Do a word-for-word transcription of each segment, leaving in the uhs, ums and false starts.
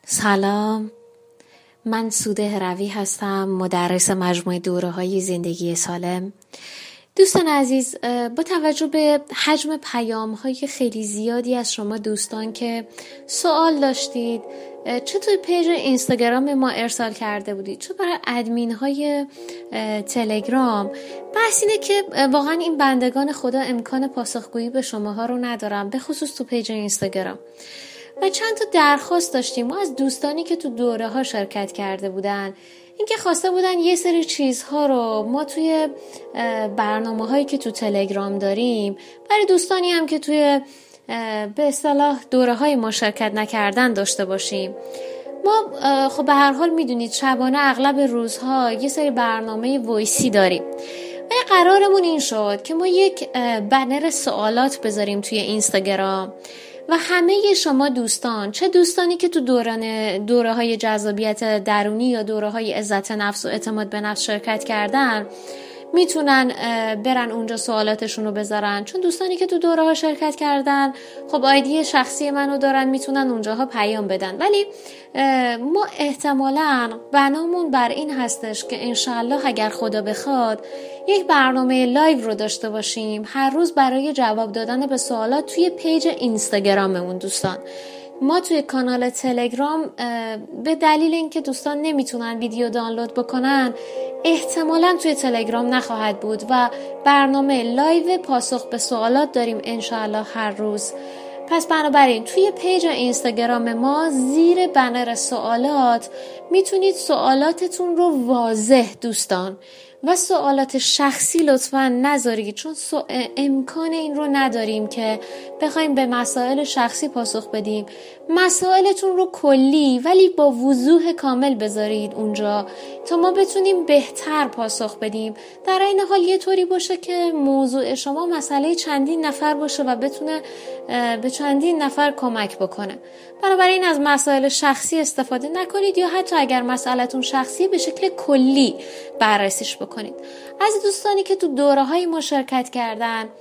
سلام، من سوده هروی هستم، مدرس مجموعه دوره‌های زندگی سالم. دوستان عزیز، با توجه به حجم پیام‌های خیلی زیادی از شما دوستان که سوال داشتید، چه توی پیج اینستاگرام ما ارسال کرده بودید، چه برای ادمین های تلگرام، بحث اینه که واقعا این بندگان خدا امکان پاسخگویی به شماها رو ندارم، به خصوص تو پیج اینستاگرام. و چند تا درخواست داشتیم ما از دوستانی که تو دوره ها شرکت کرده بودن، اینکه خواسته بودن یه سری چیزها رو ما توی برنامه هایی که تو تلگرام داریم برای دوستانی هم که توی به اصطلاح دوره های ما شرکت نکردن داشته باشیم. ما خب به هر حال میدونید شبانه اغلب روزها یه سری برنامه وایسی داریم و قرارمون این شد که ما یک بنر سوالات بذاریم توی اینستاگرام و همه شما دوستان، چه دوستانی که تو دوران دوره های جذابیت درونی یا دوره های عزت نفس و اعتماد به نفس شرکت کردن، میتونن برن اونجا سوالاتشون رو بذارن. چون دوستانی که تو دوره ها شرکت کردن خب آیدی شخصی منو دارن، میتونن اونجاها پیام بدن. ولی ما احتمالاً بنامون بر این هستش که انشالله اگر خدا بخواد یک برنامه لایو رو داشته باشیم هر روز برای جواب دادن به سوالات توی پیج اینستاگراممون. دوستان ما توی کانال تلگرام به دلیل اینکه دوستان نمیتونن ویدیو دانلود بکنن احتمالاً توی تلگرام نخواهد بود و برنامه لایو پاسخ به سوالات داریم انشاءالله هر روز. پس بنابراین توی پیج اینستاگرام ما زیر بنر سوالات میتونید سوالاتتون رو واضح دوستان و سوالات شخصی لطفاً نذارید، چون امکان این رو نداریم که بخوایم به مسائل شخصی پاسخ بدیم. مسائلتون رو کلی ولی با وضوح کامل بذارید اونجا تا ما بتونیم بهتر پاسخ بدیم. در این حال یه طوری باشه که موضوع شما مسئله چندین نفر باشه و بتونه به چندین نفر کمک بکنه. بنابراین از مسائل شخصی استفاده نکنید یا حتی اگر مسئله‌تون شخصی به شکل کلی بررسیش بکنید. از دوستانی که تو دوره های ما شرکت کردن،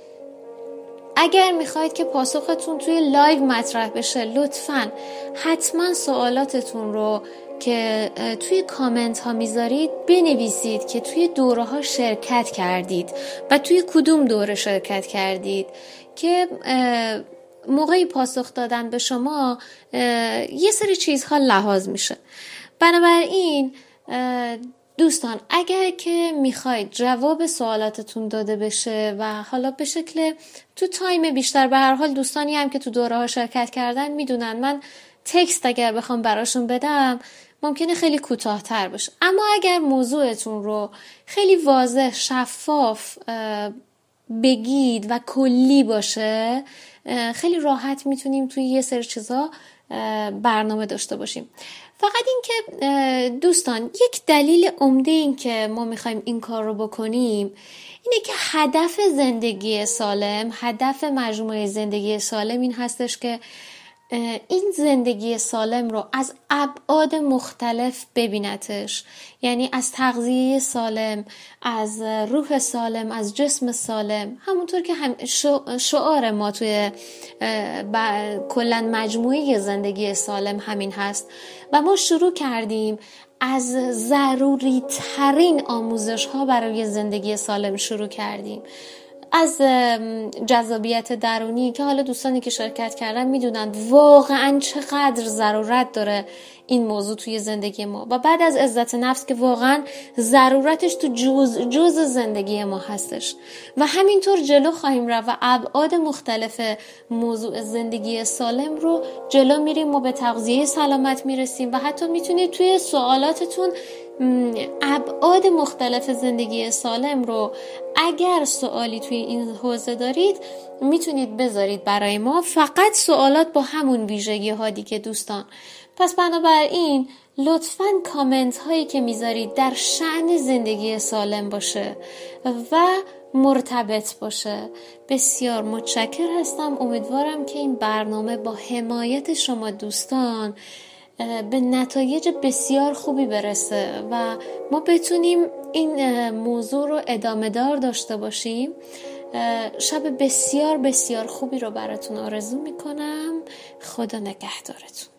اگر میخواید که پاسختون توی لایو مطرح بشه لطفاً حتما سوالاتتون رو که توی کامنت ها میذارید بنویسید که توی دوره ها شرکت کردید و توی کدوم دوره شرکت کردید که موقعی پاسخ دادن به شما یه سری چیزها لحاظ میشه. بنابراین دوستان اگر که میخواید جواب سوالاتتون داده بشه و حالا به شکل تو تایم بیشتر، به هر حال دوستانی هم که تو دوره ها شرکت کردن میدونن من تکست اگر بخوام براشون بدم ممکنه خیلی کوتاه‌تر باشه، اما اگر موضوعتون رو خیلی واضح شفاف بگید و کلی باشه خیلی راحت میتونیم توی یه سری چیزا برنامه داشته باشیم. فقط این که دوستان یک دلیل عمده این که ما میخوایم این کار رو بکنیم اینه که هدف زندگی سالم، هدف مجموعه زندگی سالم این هستش که این زندگی سالم رو از ابعاد مختلف ببینتش، یعنی از تغذیه سالم، از روح سالم، از جسم سالم، همونطور که هم شعار ما توی کلن مجموعه زندگی سالم همین هست و ما شروع کردیم از ضروری ترین آموزش ها برای زندگی سالم شروع کردیم، از جذابیت درونی که حالا دوستانی که شرکت کردن میدونن واقعا چقدر ضرورت داره این موضوع توی زندگی ما، و بعد از عزت نفس که واقعا ضرورتش تو جز جز زندگی ما هستش و همینطور جلو خواهیم رفت و ابعاد مختلف موضوع زندگی سالم رو جلو میریم و به تغذیه سلامت میرسیم و حتی میتونید توی سوالاتتون ابعاد مختلف زندگی سالم رو اگر سوالی توی این حوزه دارید میتونید بذارید برای ما، فقط سوالات با همون ویژگی ها دیگه دوستان. پس بنابراین لطفاً کامنت هایی که میذارید در شأن زندگی سالم باشه و مرتبط باشه. بسیار متشکر هستم. امیدوارم که این برنامه با حمایت شما دوستان به نتایج بسیار خوبی برسه و ما بتونیم این موضوع رو ادامه دار داشته باشیم. شب بسیار بسیار خوبی رو براتون آرزو میکنم. خدا نگهدارتون.